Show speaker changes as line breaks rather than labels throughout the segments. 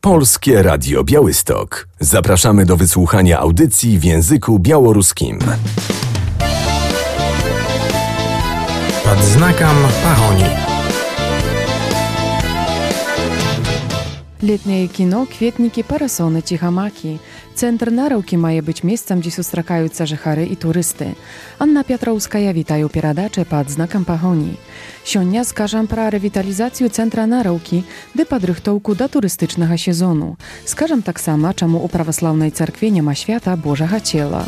Polskie Radio Białystok. Zapraszamy do wysłuchania audycji w języku białoruskim.
Pod знаком погони.
Летняе кіно, кветнікі, парасоны, ціхамакі. Цэнтр Нараўкі мае быць месцам, дзе сустракаюцца жыхары і турысты. Анна Пятраўская вітае ў перадачы пад знакам пагоні. Сёння скажам пра рэвіталізацыю цэнтра Нараўкі ды падрыхтоўку да турыстычнага сезону. Скажам таксама, чаму ў праваслаўнай царкве няма свята Божага цела.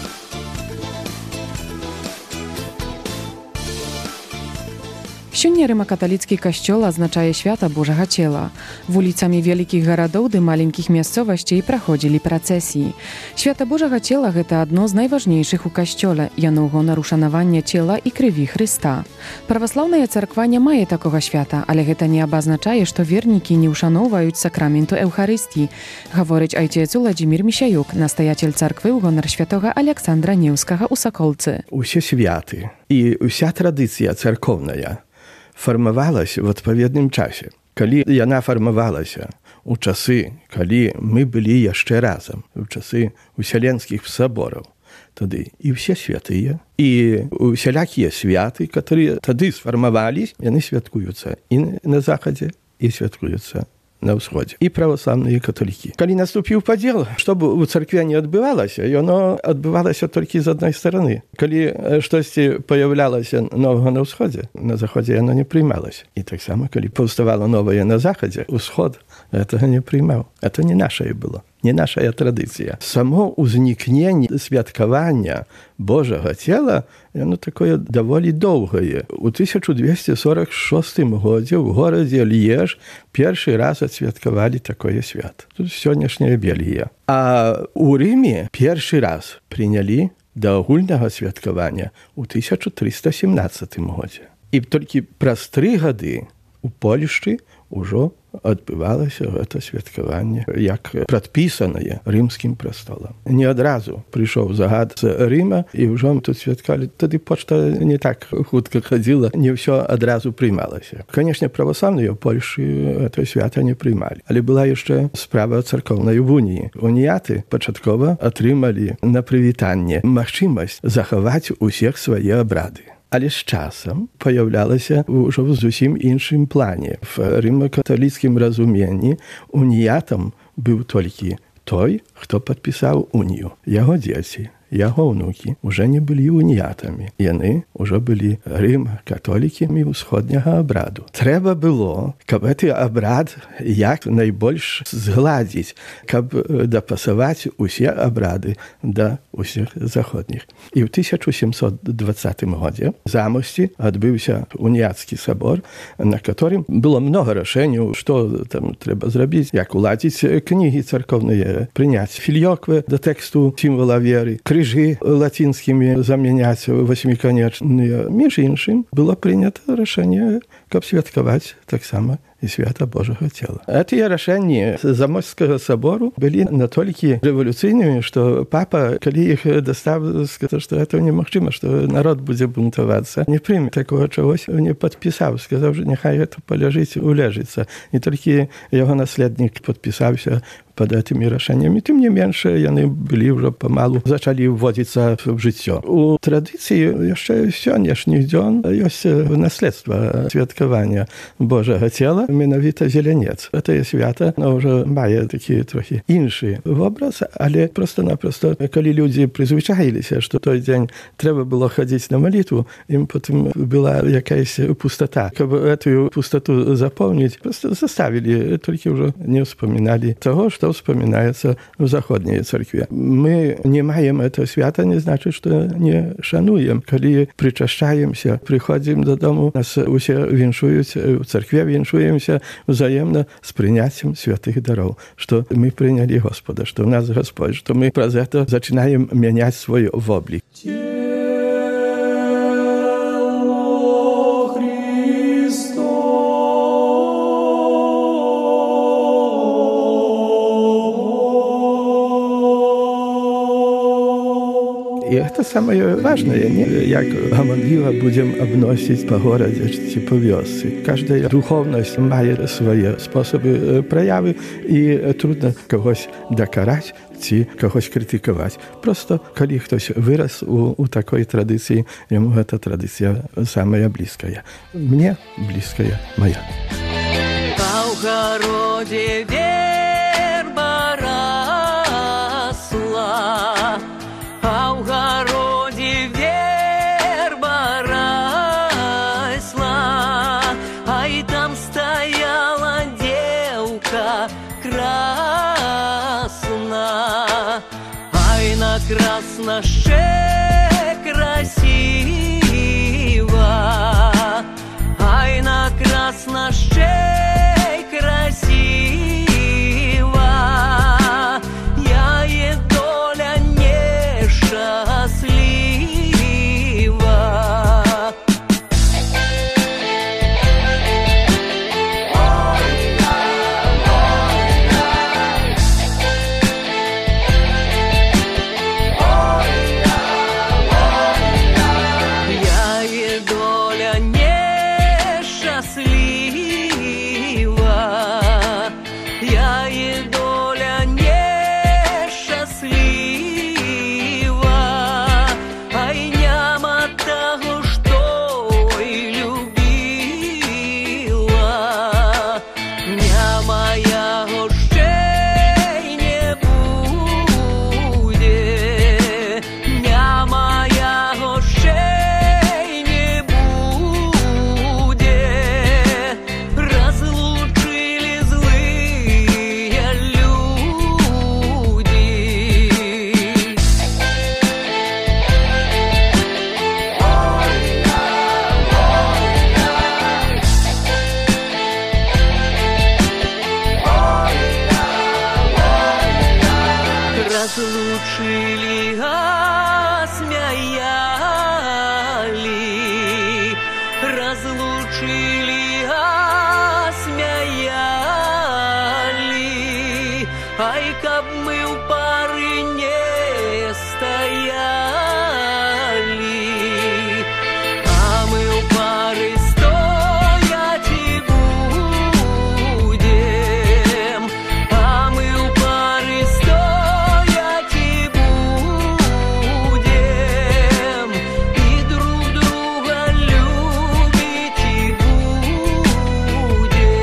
Сёння рыма-каталіцкі касцёл азначае свята Божага цела. Вуліцамі вялікіх гарадоў ды маленькіх мясцовасцей праходзілі працэсіі. Свята Божага цела – гэта адно з найважнейшых у касцёле. Яно ў гонар ушанавання цела і крыві Хрыста. Праваслаўная царква не мае такога свята, але гэта не абазначае, што вернікі не ўшаноўваюць сакраменту Эўхарыстіі, гаворыць айцец Уладзімір Місяюк, настаятель царквы ў гонар святога Александра Неўскага ў Саколцы.
Усе святы і ўся традыцыя царкоўная фармавалася в адпаведным часе. Калі яна фармавалася у часы, калі мы былі яшчэ разам, у часы уселенскіх сабораў, тады і ўсе святыя, і усялякія святы, которые тады сфармавались, яны святкуюцца і на захадзе, і святкуюцца на ўсходзе. І праваслаўныя каталікі. Калі наступіў падзел, што б у царкве не адбывалася, яно адбывалася толькі з адной стараны. Калі штосьці паяўлялася новага на ўсходзе, на заходзе яно не прыймалася. І таксама, калі паўставала новае на захадзе, усход гэтага не прыймаў. Это не нашае было. Не нашая традыцыя. Само ўзнікненне святкавання Божага цела, яно такое даволі доўгае. У 1246 годзе ў горадзе Льеж першы раз адсвяткавалі такое свят. Тут сённяшняя Бельгія. А ў Рыме першы раз прынялі да агульнага святкавання ў 1317 годзе. І толькі праз 3 гады у Польшчы ўжо адбывалася гэта святкаванне як прадпісанае рымскім прастолам. Не адразу прыйшоў загад з Рыма і ўжо тут святкалі. Тады пошта не так хутка хадзіла, не ўсё адразу прыймалася. Канешне, праваслаўныя ў Польшчы гэта свята не прыймалі. Але была яшчэ справа царкоўнай уніі. Уніяты пачаткова атрымалі на прывітанне магчымасць захаваць усіх свае абрады. Але з часам паяўлялася ўжо в зусім іншым плане. В рыма-каталіцкім разуменні уніятам быў толькі той, хто падпісаў унію. Яго дзеці, яго ўнукі ўжо не былі уніятамі. Яны ўжо былі рыма-католікамі ўсходняга абраду. Трэба было, каб гэты абрад як найбольш згладзіць, каб дапасаваць усе абрады да усіх заходніх. І ў 1720 годзе в Замосці адбыўся уніяцкі сабор, на которым было много рашэнняў, што там трэба зрабіць, як уладзіць кнігі царкоўныя, прыняць фільёквы да тэксту сімвала веры, крыжы лацінскімі замяняць восьміканечныя. Між іншым, было прынята рашэнне, каб святкаваць таксама і свята Божага цела. Гэтыя рашэнні Замосцкага сабору былі натолькі рэвалюцыйнымі, што папа, калі іх дастаў, сказаў, што гэта немагчыма, што народ будзе бунтавацца. Не прыме такога чагось, не падпісаў, сказаў, што няхай гэта паляжыць, улежыцца. І толькі яго наследнік падпісаўся пад гэтымі рашэннямі. Тым не менш, яны былі ўжо памалу зачалі ўводзіцца в жыццё. У традыцыі яшчэ сённяшні дзён ёсць наследства святкавання Божага цела, менавіта зелянец. Гэтае свята ўжо мае такі трохі іншы вобраз, але проста-напросто, калі людзі прызвычаіліся, што той дзень трэба было хадзіць на малітву, ім потым была якаясь пустата. Каб гэтую пустату запоўніць, проста заставілі, толькі ўжо не ўспаміналі таго, што ўспамінаецца ў заходняй царкве. Мы не маем этого свята, не значыць, што не шануем. Калі прычашчаемся, прыходзім дадому, нас усе віншуюць, у царкве віншуемся ўзаемна з прыняццем святых дароў, што мы прынялі Господа, што ў нас Господь, што мы праз гэта зачынаем мяняць свой воблік. И это самое важное, не? Jak гомонливо будем обносить по городу чи по вёсці. Каждая духовность має свої способи прояви, і трудно когось докарати чи когось критикувати. Просто коли хтось вирос у такої традиції, йому ця традиція самая близькая. Мне близкая моя.
А в городе верба росла, а в городе верба росла, а и там стояла девка красна, ай на красноше красиво, ай на красноше красиво, я и доля несчастлива. Я и доля несчастлива, я и доля несчастлива, ай няма того, что и любила, няма яго ще не буде, няма яго ще не буде, разлучили злые люди. Разлучили, а смяяли, разлучили, а смяяли, ай, каб мы у пары не стояли, а мы у пары стоять и будем, а мы у пары стоять и будем, и друг друга любить и будем.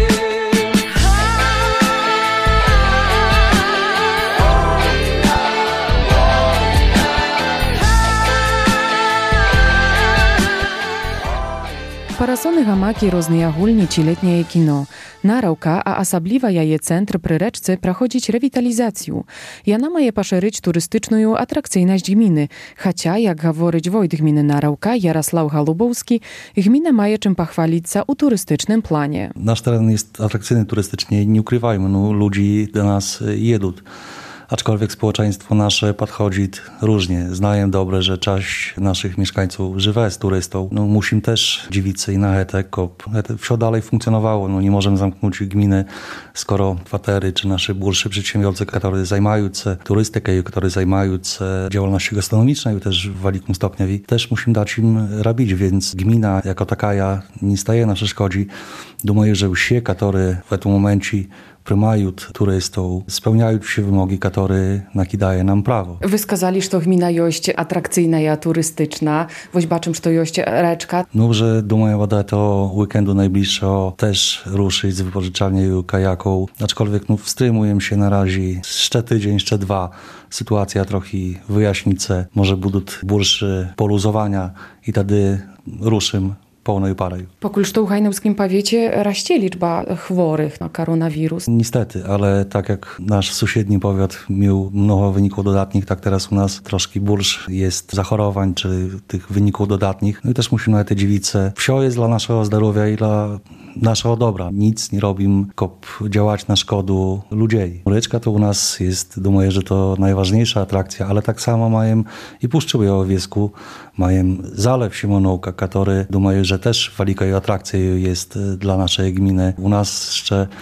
Парасоны, гамакі, розныя гульні ці летняе кіно. Нараўка, а асабліва яе цэнтр пры рэчцы праходзіць рэвіталізацыю. Яна мае пашырыць турыстычную атракцыйнасць гміны. Хаця, як гаворыць войт гміны Нараўка Ярослав Галубоўскі, gmina мае czym пахваліцца ў турыстычным плане.
Nasz teren jest atrakcyjny turystycznie, nie ukrywajmy, no, ludzi do nas jedą. Aczkolwiek społeczeństwo nasze podchodzi różnie. Znaję dobrze, że część naszych mieszkańców żywe z turystą. No, musimy też dziwić się i na to, wszystko dalej funkcjonowało. No, nie możemy zamknąć gminy, skoro kwatery czy nasze burszy przedsiębiorcy, którzy zajmują się turystyką, którzy zajmują się działalnością gastronomiczną, też w wielkim stopniu, też musimy dać im robić, więc gmina jako taka nie staje na przeszkodzie. Думаю, że все, которые в этом моменте приймають туристів, spełniają się wymogi, które nakиdaje nam prawo.
Wy skazali, że gmina jest atrakcyjna i turystyczna. Woś baczym, że to jest reczka.
No, że думаю, że to weekendu najbliższego też ruszyć z wypożyczalnią kajaków. Aczkolwiek no, wstrzymujemy się na razie jeszcze tydzień, jeszcze dwa. Sytuacja trochę wyjaśnić się. Może będą burszy poluzowania i wtedy ruszymy pełnej parą.
Покуль што ў Гайнаўскім павеце расце лічба хворых на коронавірус.
Niestety, ale tak jak nasz sąsiedni powiat miał mnogo wyników dodatnich, tak teraz u nas troszkę bursz jest zachorowań czy tych wyników dodatnich. No i też musimy na te dziewice. Wsio jest dla naszego zdrowia i dla naszego dobra. Nic nie robimy, tylko działać na szkodę ludzi. Ryczka to u nas jest, думаю, że to najważniejsza atrakcja, ale tak samo mają i Puszczy Białowiesku, mają Zalew Simonówka, który, думаю, że też wielką atrakcją jest dla naszej gminy. U nas jeszcze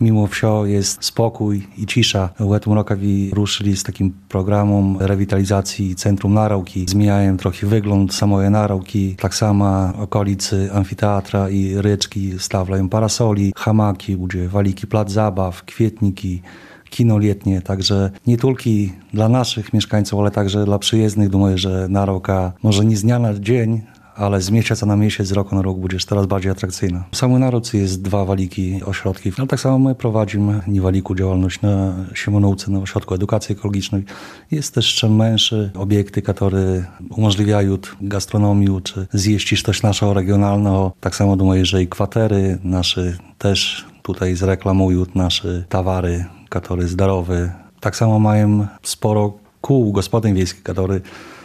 mimo wszystko jest spokój i cisza. W tym roku ruszyli z takim programem rewitalizacji Centrum Narauki. Zmieniają trochę wygląd samej Narauki. Tak samo okolicy amfiteatra i ryczki stawlają parasoli, hamaki, będzie waliki plac zabaw, kwietniki, kino letnie, także nie tylko dla naszych mieszkańców, ale także dla przyjezdnych. Думаю, że Narauka może nie z dnia na dzień, ale z miesiąca na miesiąc, z roku na rok będzie coraz bardziej atrakcyjna. W samej Narauce jest 2 waliki ośrodki, ale tak samo my prowadzimy niewaliku działalność na Simonówce, na ośrodku edukacji ekologicznej. Jest też jeszcze mniejsze obiekty, które umożliwiają gastronomię, czy zjeść coś naszego regionalnego. Tak samo думаю, że i kwatery nasze też tutaj zreklamują nasze towary, które zdrowe. Tak samo mają sporo kół gospodyń wiejskich, które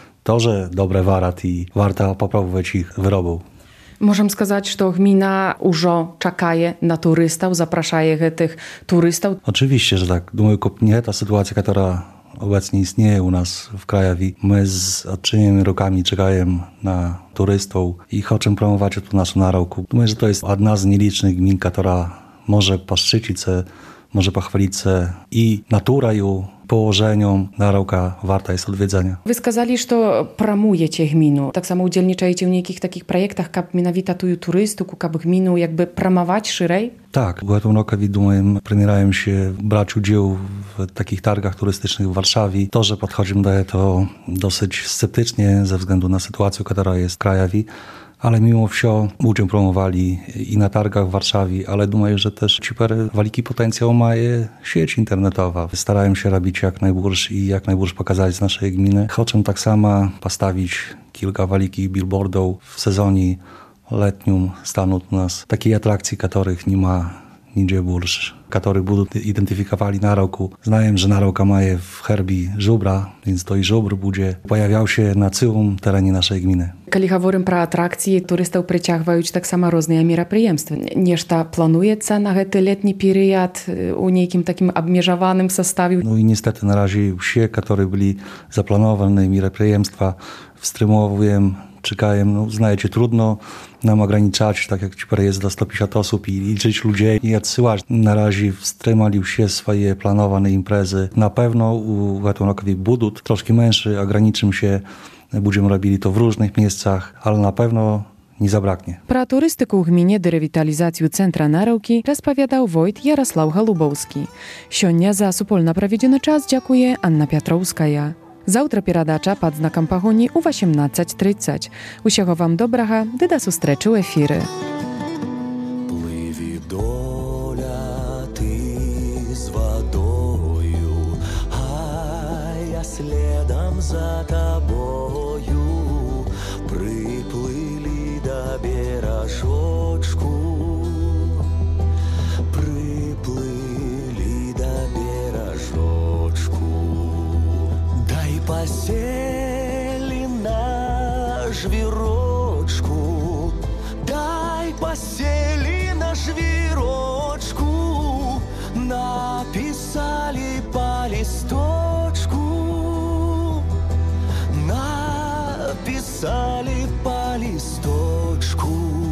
тоже dobre warat i warto popróbować ich wyrobów.
Możemy сказать, że gmina już czeka na turystów, zaprasza tych turystów.
Oczywiście, że tak. Думаю, nie ta sytuacja, która obecnie istnieje u nas w Krajowie. My z odczynionymi rukami czekamy na turystów i chcemy promować tu naszą Naraukę. Думаю, że to jest jedna z nielicznych gmin, która może poszczycić się, może pochwalić się i naturą, położeniem. Narauka warta jest odwiedzenia.
Wy сказали, że promujecie gminu. Tak samo udzielniczajcie w niekich takich projektach, kab minawita tu turystyku, kab gminu jakby promować szerzej?
Tak, w tym roku, думаю, premierają się brać udział w takich targach turystycznych w Warszawie. To, że podchodzimy do tego dosyć sceptycznie ze względu na sytuację, która jest w Krajowie, ale mimo wszystko będziemy promowali i na targach w Warszawie, ale думаю, że też super wielki potencjał ma sieć internetowa. Starają się robić jak najbardziej i jak najbardziej pokazać z naszej gminy. Chcemy tak samo postawić kilka wielkich billboardów w sezonie letnim, stanąć u nas takiej atrakcji, których nie ma nigdzie больше, które będą identyfikowali Naraukę. Znają, że Narauka ma w herbie żubra, więc to i żubr będzie pojawiał się na całym terenie naszej gminy.
Kiedy mówimy про atrakcje, turystów przyciągają tak samo różne мероприемства. Nieszta planujecie na ten letni period u niekim takim obmierzowanym zestawie?
No i niestety na razie wszystkie, które byli zaplanowane мероприемства, wstrzymujemy, czekają. No, znajecie, trudno nam ograniczać, tak jak jest do 150 osób i liczyć ludzi i odsyłać. Na razie wstrzymali się swoje planowane imprezy. Na pewno w tym roku będą troszkę mniejsze, ograniczymy się, będziemy robili to w różnych miejscach, ale na pewno nie zabraknie.
Про turystyku w gminie i rewitalizację Centra Narauki rozpowiadał wójt Jarosław Голубовski. Сегодня za supolna проведены czas dziękuję Anna Piotrowskaja. Завтра передача «Под знаком погони» у 18:30. Усього вам доброго, до зустрічі у ефірі.
Пливі доля ти з водою, а я слідом за тобою. Приплили до бережочку, приплили до бережочку. Посели на жвірочку, дай посели на жвірочку, написали по листочку, написали по листочку.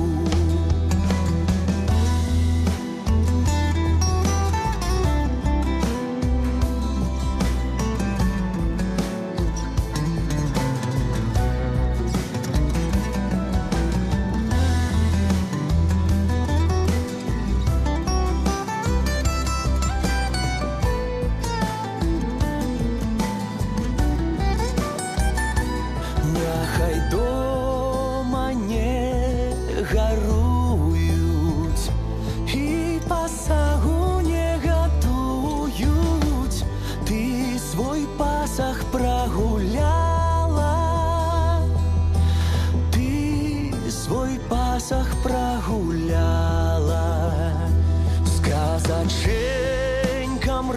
Сказаченькам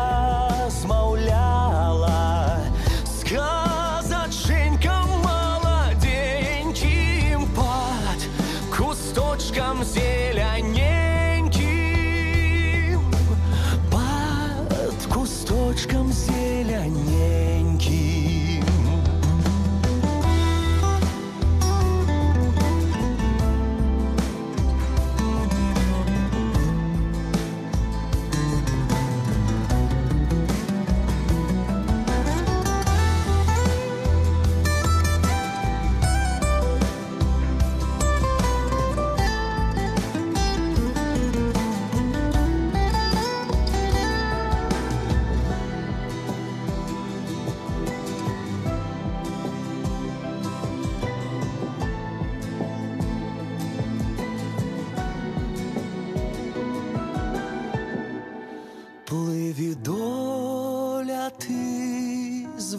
размаўляла, сказаченькам маладенькім пад кусточкам зеляненькім, пад кусточкам зеляненькім.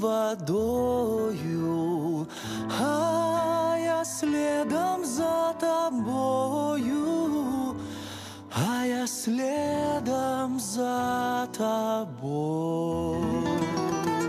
водою, а я следом за тобою, а я следом за тобой.